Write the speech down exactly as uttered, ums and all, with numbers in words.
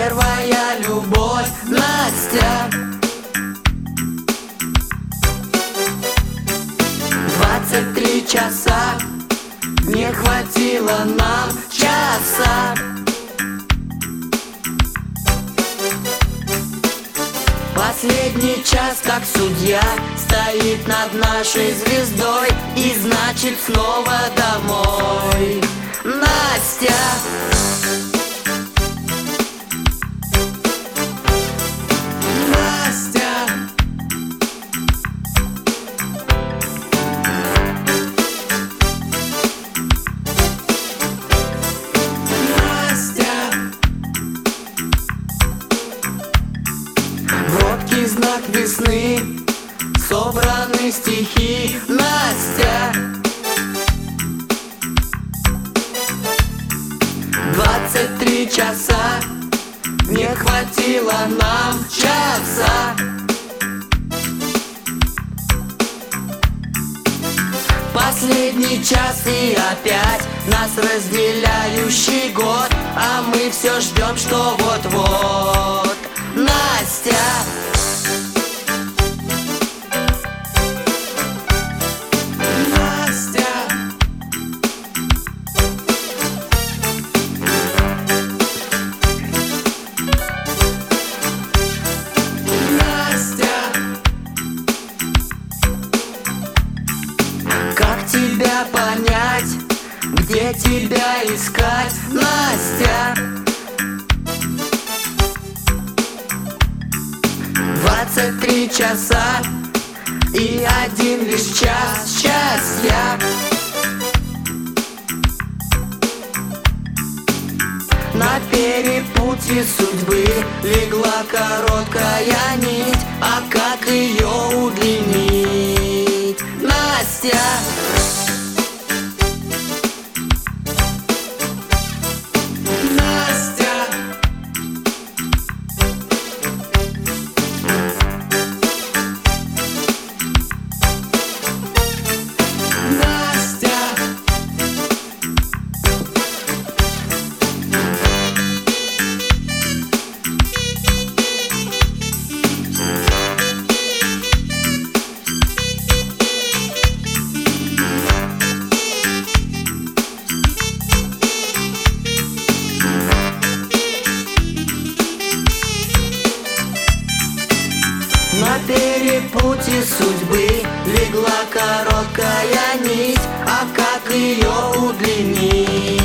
первая любовь, Настя. Двадцать три часа, не хватило нам часа. Последний час, как судья, стоит над нашей звездой, и значит снова домой, Настя. Знак весны, собраны стихи, Настя. Двадцать три часа, не хватило нам часа. Последний час и опять нас разделяющий год, а мы все ждем, что вот-вот, Настя. Как тебя понять, где тебя искать, Настя? Двадцать три часа и один лишь час счастья. На перепутье судьбы легла короткая нить, а как ее удлинить, Настя? На перепутье судьбы легла короткая нить, а как ее удлинить?